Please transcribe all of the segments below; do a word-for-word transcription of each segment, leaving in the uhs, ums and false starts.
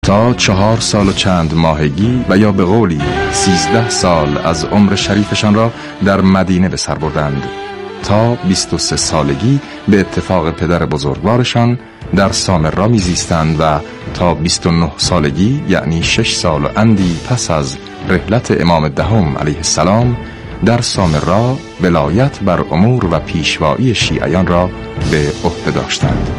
تا چهار سال و چند ماهگی و یا به قولی سیزده سال از عمر شریفشان را در مدینه به سر بردند تا بیست و سه سالگی به اتفاق پدر بزرگوارشان در سامرا میزیستند و تا بیست و نه سالگی یعنی شش سال و اندی پس از رحلت امام دهم علیه السلام در سامرا ولایت بر امور و پیشوایی شیعیان را به عهده داشتند.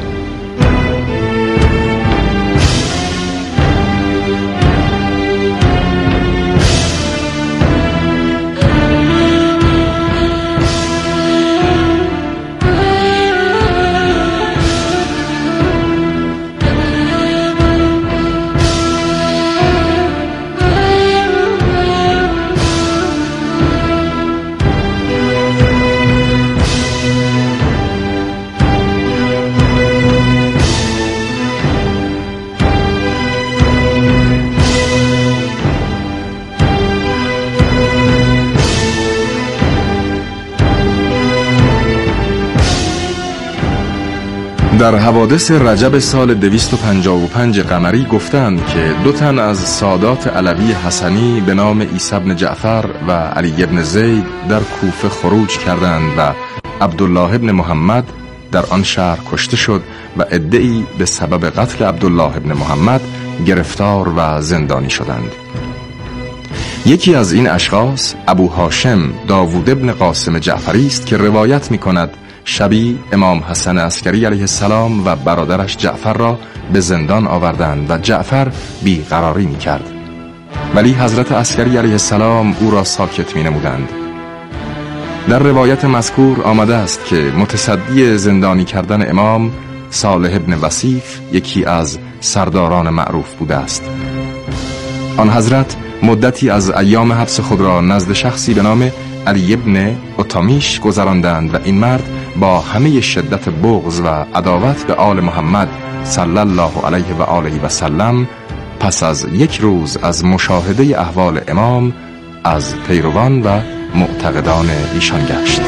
در حوادث رجب سال دویست و پنجاه و پنج قمری گفتند که دو تن از سادات علوی حسنی به نام عیسی بن جعفر و علی بن زید در کوفه خروج کردند و عبدالله بن محمد در آن شهر کشته شد و عده‌ای به سبب قتل عبدالله بن محمد گرفتار و زندانی شدند. یکی از این اشخاص ابو هاشم داوود بن قاسم جعفری است که روایت می کند شبی امام حسن عسکری علیه السلام و برادرش جعفر را به زندان آوردند و جعفر بیقراری می کرد، ولی حضرت عسکری علیه السلام او را ساکت می نمودند. در روایت مذکور آمده است که متصدی زندانی کردن امام صالح ابن وصیف یکی از سرداران معروف بوده است. آن حضرت مدتی از ایام حبس خود را نزد شخصی به نام علی ابن اتامیش گذراندند و این مرد با همه شدت بغض و عداوت به آل محمد صلی الله علیه و آله و سلم پس از یک روز از مشاهده احوال امام از پیروان و معتقدان ایشان گشت.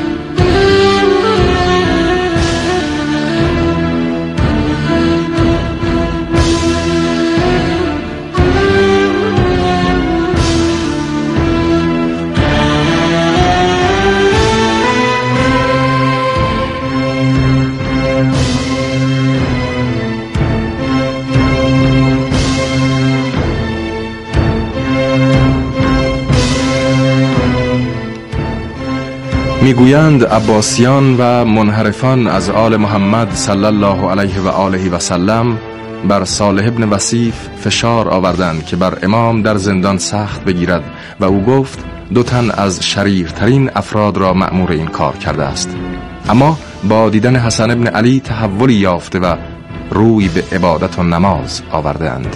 میگویند عباسیان و منحرفان از آل محمد صلی الله علیه و آله و سلم بر صالح ابن وصیف فشار آوردند که بر امام در زندان سخت بگیرد و او گفت دو تن از شریرترین افراد را مأمور این کار کرده است، اما با دیدن حسن ابن علی تحولی یافته و روی به عبادت و نماز آوردند.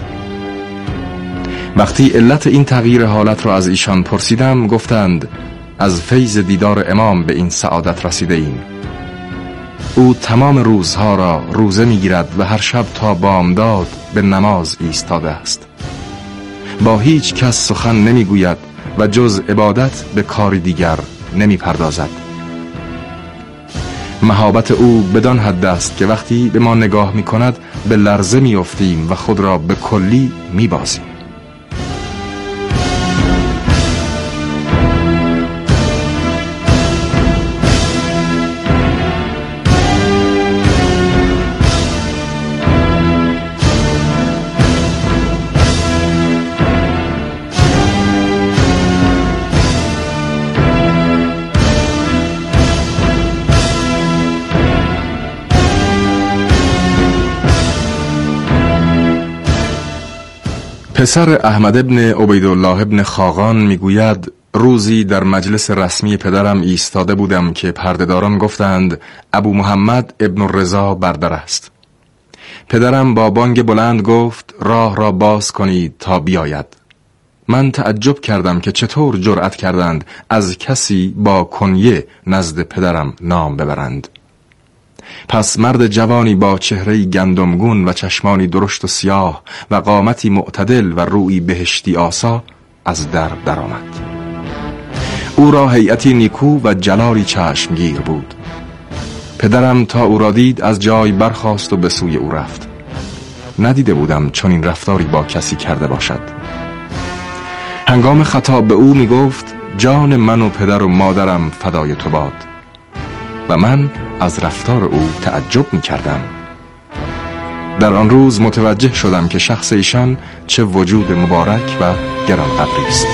وقتی علت این تغییر حالت را از ایشان پرسیدم گفتند از فیض دیدار امام به این سعادت رسیده ایم. او تمام روزها را روزه میگیرد و هر شب تا بامداد به نماز ایستاده است. با هیچ کس سخن نمیگوید و جز عبادت به کاری دیگر نمی پردازد. مهابت او بدان حد است که وقتی به ما نگاه می کند به لرزه می افتیم و خود را به کلی می بازیم. پسر احمد ابن عبیدالله ابن خاقان میگوید روزی در مجلس رسمی پدرم ایستاده بودم که پردهداران گفتند ابو محمد ابن الرضا بردر است. پدرم با بانگ بلند گفت راه را باز کنید تا بیاید. من تعجب کردم که چطور جرأت کردند از کسی با کنیه نزد پدرم نام ببرند. پس مرد جوانی با چهره‌ای گندمگون و چشمانی درشت و سیاه و قامتی معتدل و رویی بهشتی آسا از در درآمد. او را هیئتی نیکو و جلالی چشمگیر بود. پدرم تا او را دید از جای برخاست و به سوی او رفت. ندیده بودم چنین رفتاری با کسی کرده باشد. هنگام خطاب به او می گفت جان من و پدر و مادرم فدای تو باد و من از رفتار او تعجب می کردم. در آن روز متوجه شدم که شخص ایشان چه وجود مبارک و گرانقدری است.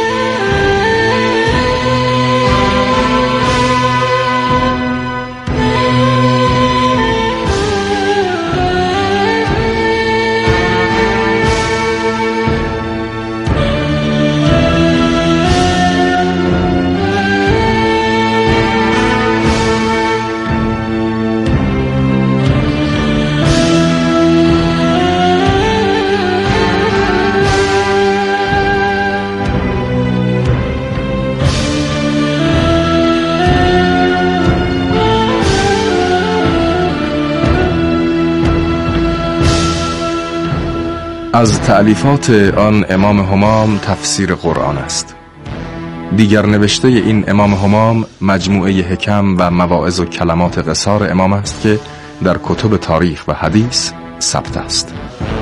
از تألیفات آن امام همام تفسیر قرآن است. دیگر نوشته این امام همام مجموعه حکم و مواعظ و کلمات قصار امام است که در کتب تاریخ و حدیث ثبت است.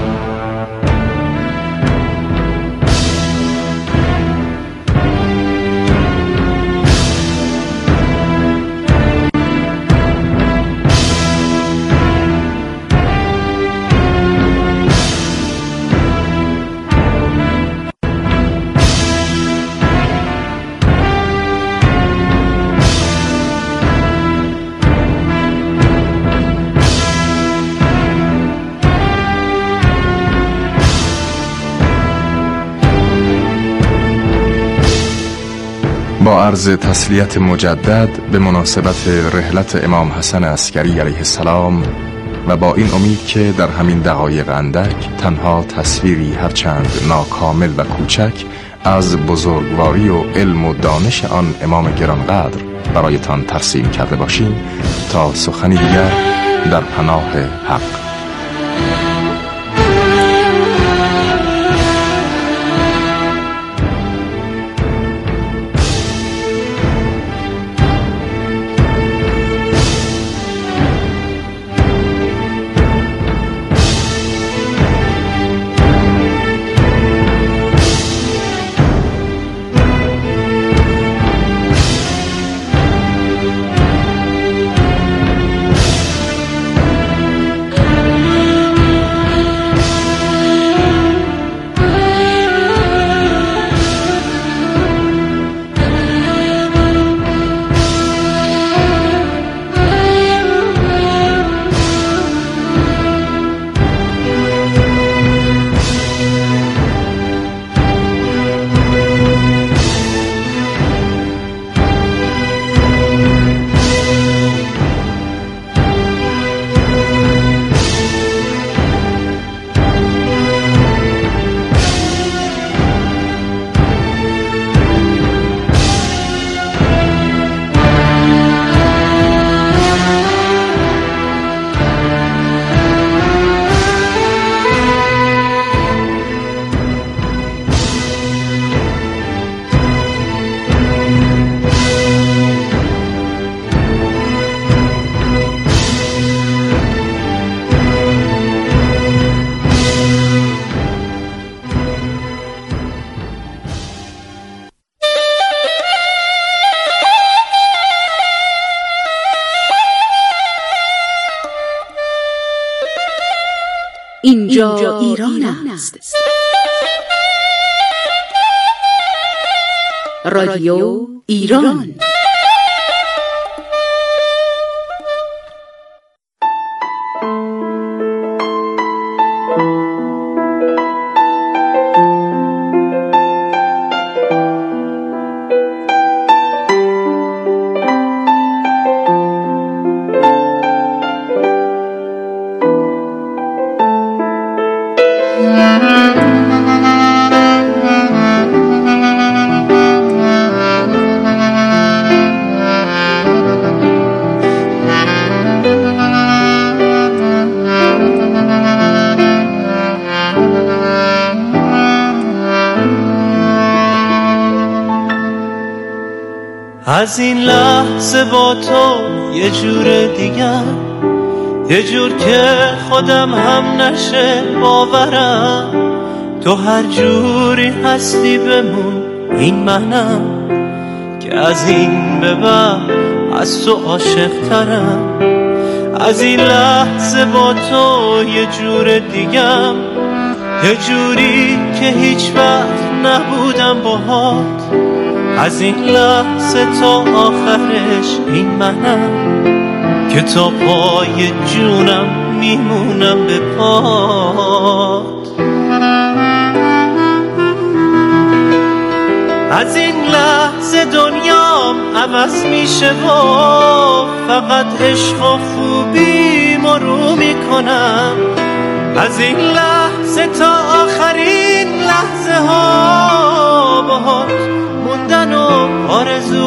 با عرض تسلیت مجدد به مناسبت رحلت امام حسن عسکری علیه السلام و با این امید که در همین دقایق اندک تنها تصویری هرچند ناکامل و کوچک از بزرگواری و علم و دانش آن امام گرانقدر برایتان ترسیم کرده باشیم تا سخنی دیگر در پناه حق. اینجا, اینجا ایران است. رادیو ایران. از این لحظه با تو یه جور دیگر، یه جور که خودم هم نشه باورم، تو هر جوری هستی بمون، این منم که از این به بعد از تو عاشق ترم. از این لحظه با تو یه جور دیگم، یه جوری که هیچ وقت نبودم باهات. از این لحظه تا آخرش این منم که تا پای جونم میمونم به پات. از این لحظه دنیام عوض میشه و فقط عشق و خوبی مرو میکنم. از این لحظه تا آخرین لحظه ها باهات موندن و آرزو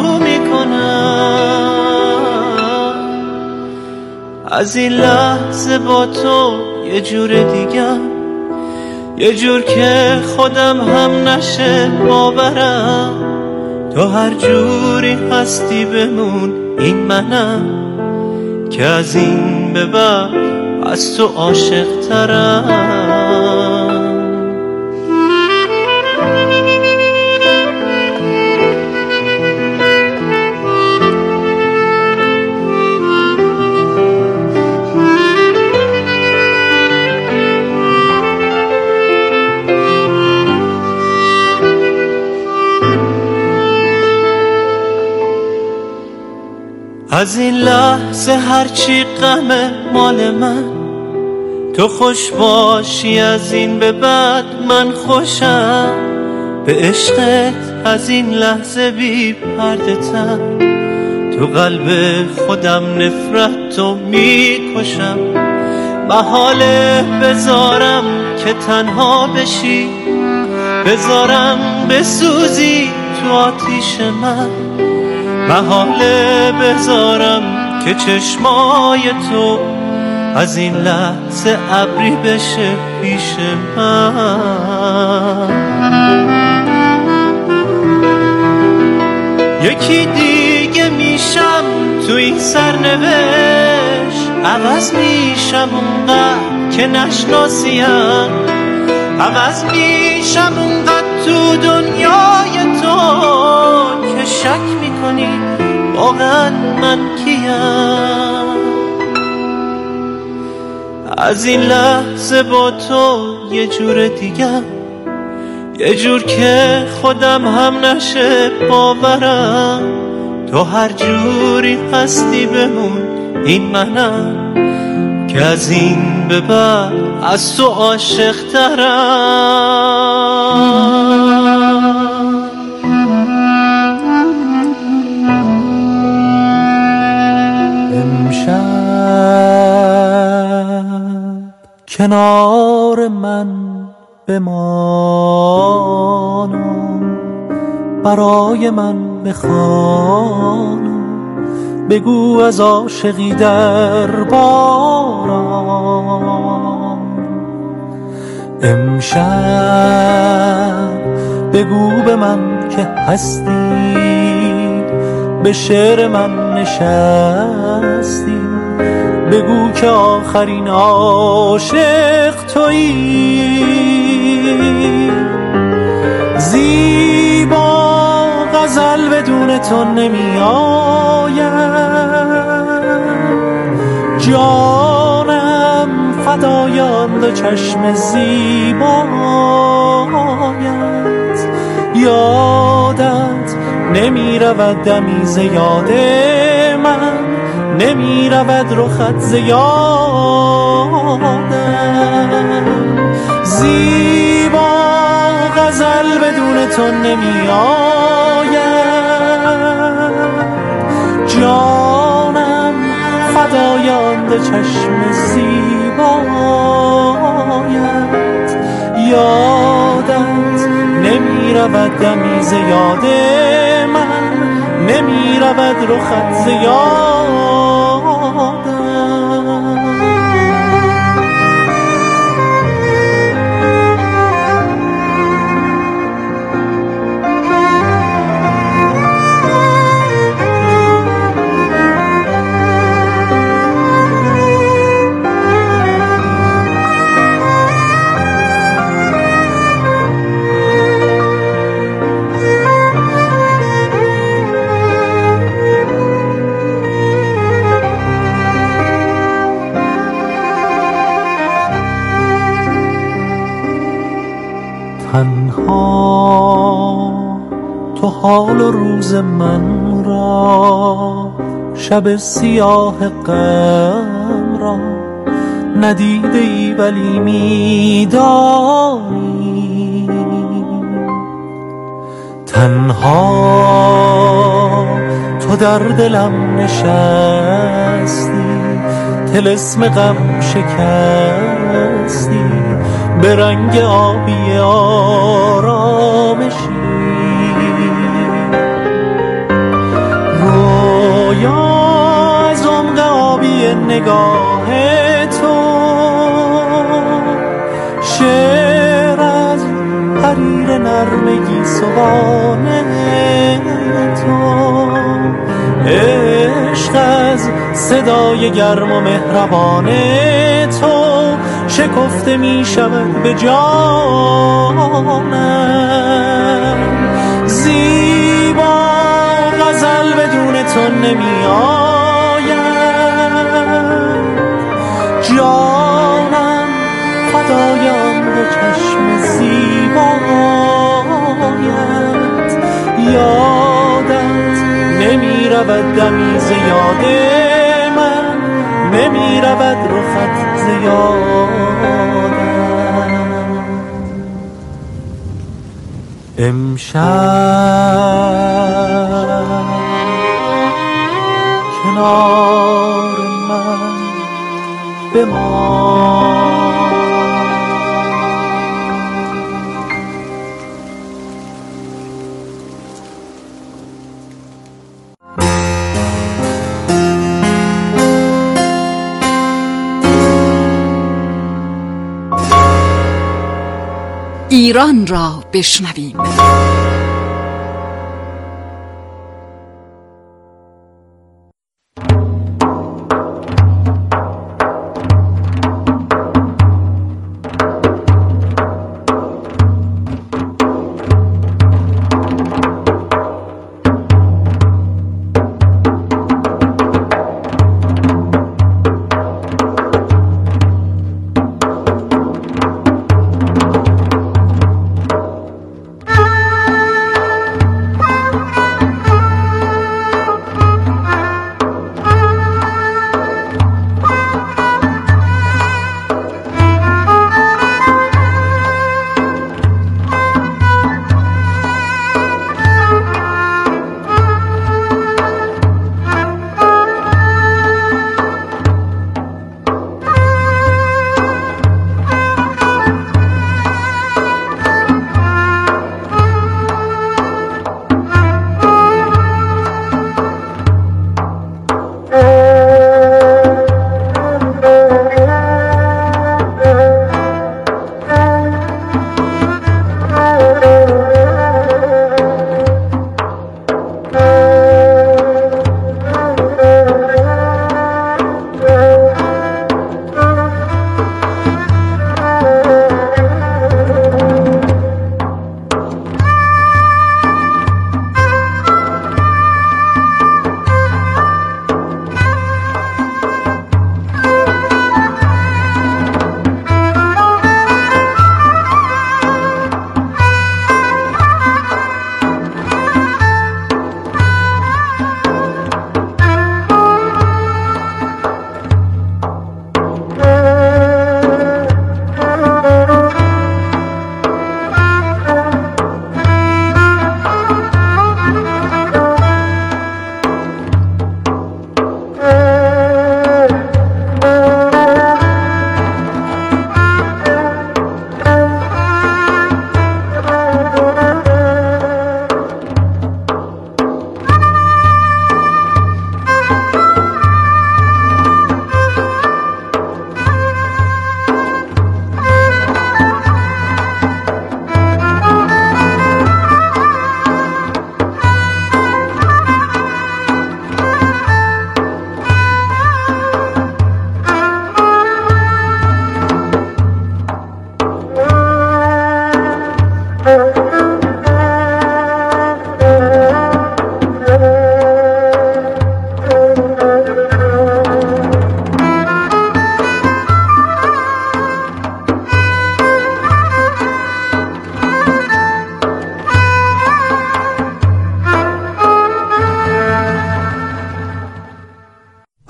میکنم. از این لحظه با تو یه جور دیگم، یه جور که خودم هم نشه باورم. تو هر جوری هستی بمون، این منم که از این به بعد از تو عاشق ترم. از این لحظه هرچی غمه مال من، تو خوش باشی از این به بعد من خوشم. به عشقت از این لحظه بی پرده تر، تو قلب خودم نفرت تو میکشم. محاله بذارم که تنها بشی، بذارم بسوزی تو آتیش من. محاله بذارم که چشمای تو از این لحظه ابری بشه پیش من. یکی دیگه میشم تو این سرنوشت، عوض میشم اونقدر که نشناسیم، عوض میشم اونقدر تو دنیای تو که شک میکنی واقعا من کیم. از این لحظه با تو یه جور دیگم، یه جور که خودم هم نشه باورم. تو هر جوری هستی بمون، این منم که از این به بعد از تو عاشق ترم. کنار من بمان، برای من بخوان، بگو از عاشقی در باران. امشب بگو به من که هستی، به شعر من نشستی. بگو که آخرین عاشق تویی. زیبا غزل بدون تو نمی آید، جانم فدای آن دو چشم زیبایت. یادت نمی رود دمی ز یاد من، نمی رود رخت ز یادم. زیبا غزل بدون تو نمی آید، جانم فدای آن دو چشم زیبایت. یادت نمی رود دمی ز یاد من، نمی رود رخت ز یادم. تنها تو حال و روز من را، شب سیاه غم را ندیده ای ولی میدانی. تنها تو در دلم نشستی، طلسم غم شکستی، به رنگ آبی آرامشی. رویا از عمق آبی نگاه تو، شعر از حریر نرمگی سوانه تو، عشق از صدای گرم و مهربان تو شکفته می شود به جانم. زیبا غزل بدون تو نمی آید، جانم فدای آن دو چشم زیبایت. یادت نمی رود دمی ز یاد من، نمی رود رخت ز یادم. امشب کنار من بمان. ایران را بشنویم.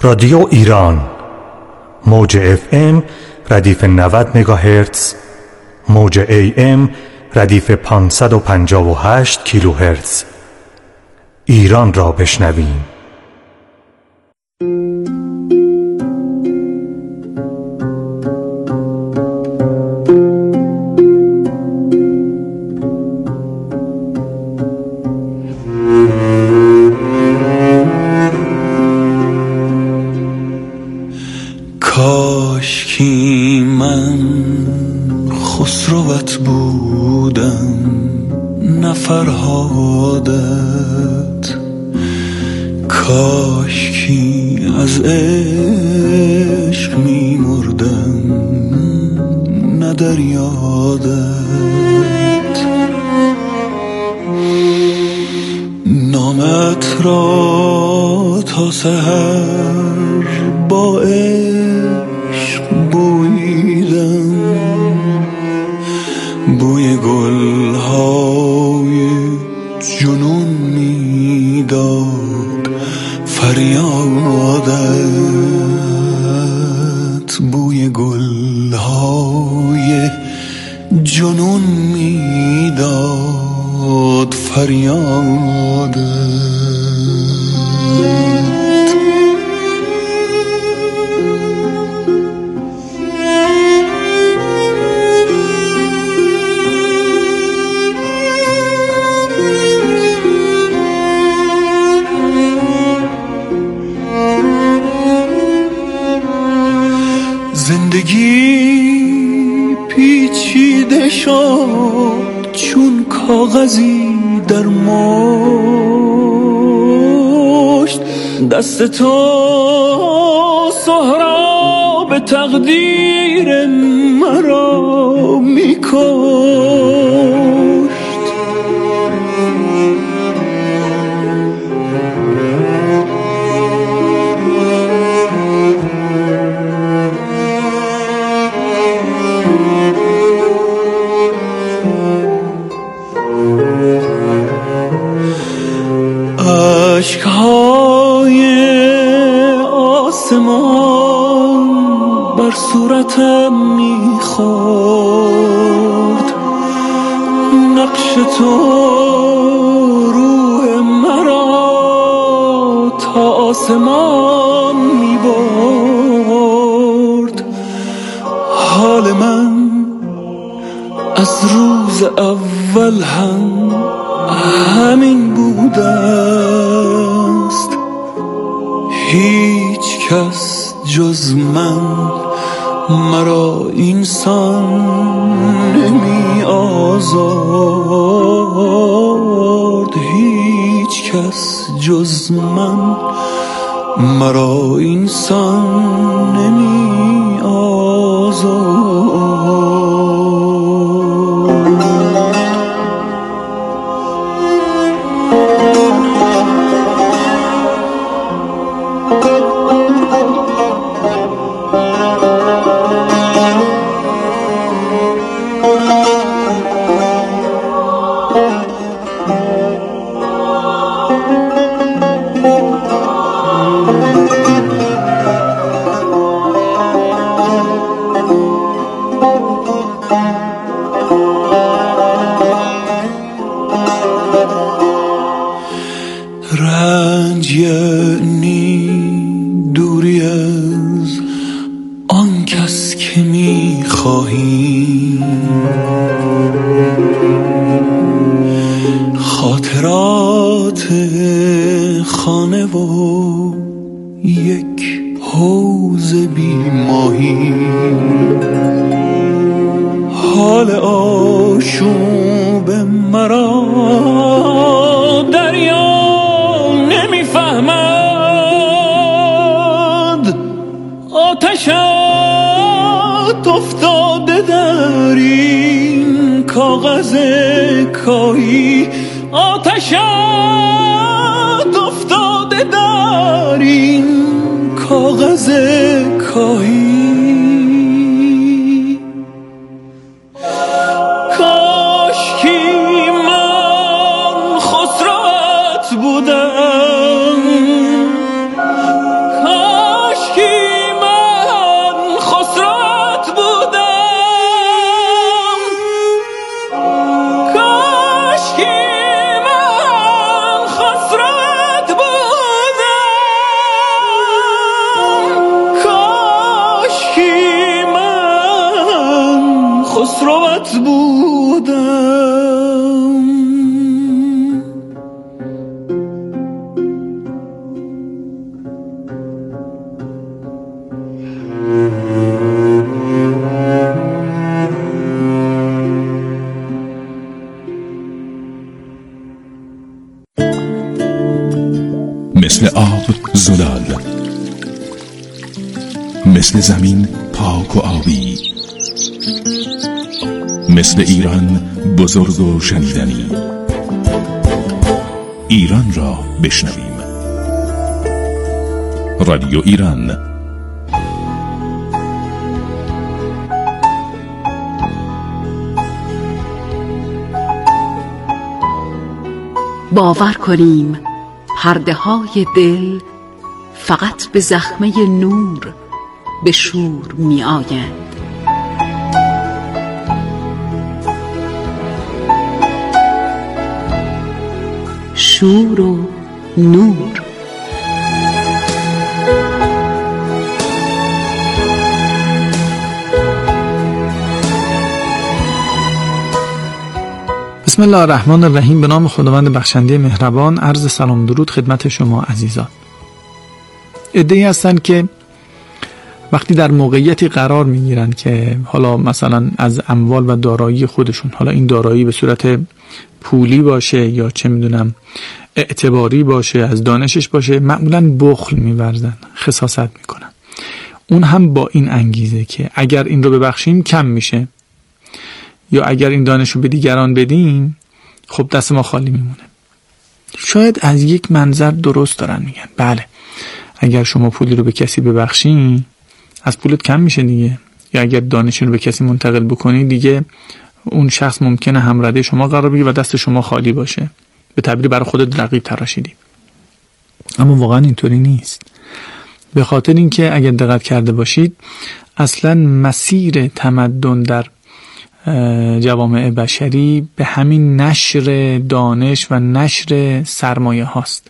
رادیو ایران موج اف ام ردیف نود مگاهرتز، موج ای ام ردیف پانصد و پنجاه و هشت کیلوهرتز. ایران را بشنویم. کاشکی من خسروت بودم نه فرهادت، کاشکی از عشق می مردم نه در یادت. نامت را تا سحر با عشق بویدم، بوی گلهای جنون میداد فریادت، بوی گلهای جنون میداد فریادت. زندگی پیچیده شد چون کاغذی در مشت، دست تو سهراب تقدیر مرا میکشت. عشقهای آسمان بر صورتم میخورد، نقش تو روح مرا تا آسمان میبرد. حال من از روز اول هم همین بوده است، هیچ کس جز من مرا اینسان نمی آزارد، هیچ کس جز من مرا اینسان نمی آزارد. رنج یعنی دوری از آن کس که می خواهی، خاطرات خانه و یک حوض بی ماهی، حال آشوب مرا دریا نمیفهمد، آتشت افتاده در این کاغذ کاهی، آتشت افتاده در این کاغذ کاهی. بودم، مثل آب زلال، مثل زمین پاک و آبی، مثل ایران بزرگ و شنیدنی. ایران را بشنویم. رادیو ایران. باور کنیم پرده های دل فقط به زخمه نور به شور می آیند. شور و نور. بسم الله الرحمن الرحیم. به نام خداوند بخشنده مهربان. عرض سلام درود خدمت شما عزیزان. عده‌ای هستند که وقتی در موقعیتی قرار میگیرن که حالا مثلا از اموال و دارایی خودشون، حالا این دارایی به صورت پولی باشه یا چه میدونم اعتباری باشه، از دانشش باشه، معمولا بخل میورزن، خساست میکنن. اون هم با این انگیزه که اگر این رو ببخشیم کم میشه، یا اگر این دانش رو به دیگران بدیم خب دست ما خالی میمونه. شاید از یک منظر درست دارن میگن، بله اگر شما پولی رو به کسی ببخشین از پولت کم میشه دیگه، یا اگر دانش رو به کسی منتقل بکنی دیگه اون شخص ممکنه همرده شما قرار بگیره و دست شما خالی باشه، به تعبیری برای خودت رقیب تراشیدی. اما واقعا اینطوری نیست. به خاطر اینکه اگر دقت کرده باشید اصلا مسیر تمدن در جوامع بشری به همین نشر دانش و نشر سرمایه هاست.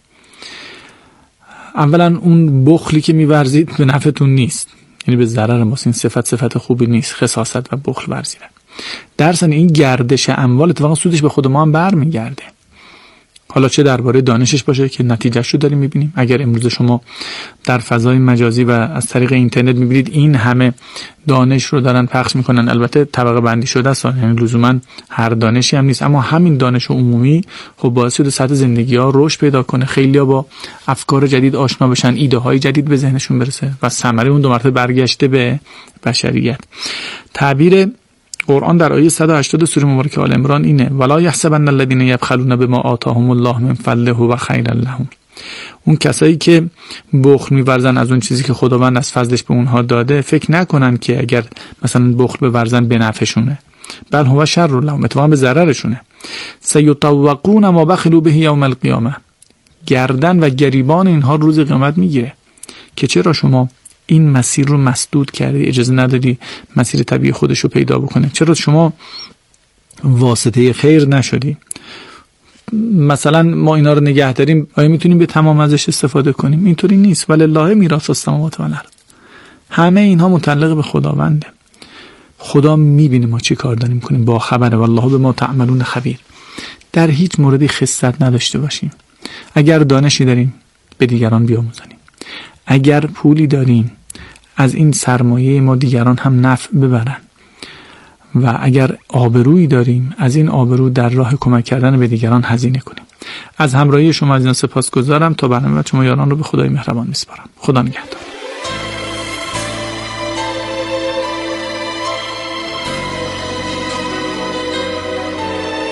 اولا اون بخلی که می‌ورزید به نفعتون نیست، یعنی به ضرر ماست. این صفت صفت خوبی نیست، خساست و بخل ورزیدن. در ثانی این گردش اموال اتفاقا سودش به خود ما هم برمیگرده، حالا چه درباره دانشش باشه که نتیجهش رو داریم میبینیم. اگر امروز شما در فضای مجازی و از طریق اینترنت میبینید این همه دانش رو دارن پخش میکنن، البته طبقه بندی شده است، یعنی لزوما هر دانشی هم نیست، اما همین دانش عمومی خب باعث شده سطح زندگی ها رشد پیدا کنه، خیلیا با افکار جدید آشنا بشن، ایده های جدید به ذهنشون برسه و ثمره اون دو مرتبه برگشته به بشریت. تعبیر قرآن در آیه صد و هشتاد سوره مبارکه آل عمران اینه: ولا یحسبن الذین یبخلون بما آتاهم الله من فضله و خیر لهم. اون کسایی که بخل می‌ورزن از اون چیزی که خداوند از فضلش به اونها داده، فکر نکنن که اگر مثلا بخل بورزن به نفعشونه، بل هو شر لهم، اتفاقا به ضررشونه. سیطوقون ما بخلوا به یوم القیامه. گردن و گریبان اینها روز قیامت میگیره که چرا شما این مسیر رو مسدود کردی، اجازه ندادی مسیر طبیعی خودش رو پیدا بکنه، چرا شما واسطه خیر نشدی. مثلا ما اینا رو نگه داریم، آیا میتونیم به تمام ازش استفاده کنیم؟ اینطوری نیست. ولله میراث السماوات و الارض. همه اینها متعلق به خداونده. خدا میبینه ما چی کار داریم کنیم، با خبره. والله بما تعملون خبیر. در هیچ موردی خست نداشته باشیم. اگر دانشی داریم به دیگران بیاموزیم، اگر پولی داریم از این سرمایه ما دیگران هم نفع ببرن، و اگر آبرویی داریم از این آبرو در راه کمک کردن به دیگران هزینه کنیم. از همراهی شما عزیزان سپاسگزارم. تا برنامه شما یاران رو به خدای مهربان میسپارم. خدا نگهدار.